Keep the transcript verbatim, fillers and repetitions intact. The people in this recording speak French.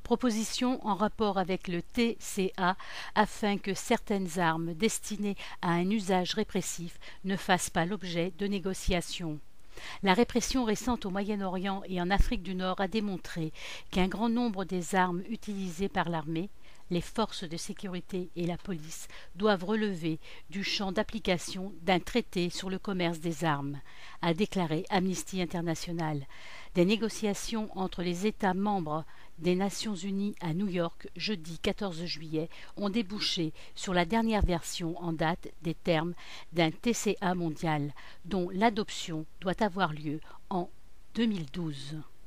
Proposition en rapport avec le T C A afin que certaines armes destinées à un usage répressif ne fassent pas l'objet de négociations. La répression récente au Moyen-Orient et en Afrique du Nord a démontré qu'un grand nombre des armes utilisées par l'armée, les forces de sécurité et la police doivent relever du champ d'application d'un traité sur le commerce des armes, a déclaré Amnesty International. Des négociations entre les États membres des Nations Unies à New York, jeudi quatorze juillet, ont débouché sur la dernière version en date des termes d'un T C A mondial, dont l'adoption doit avoir lieu en deux mille douze.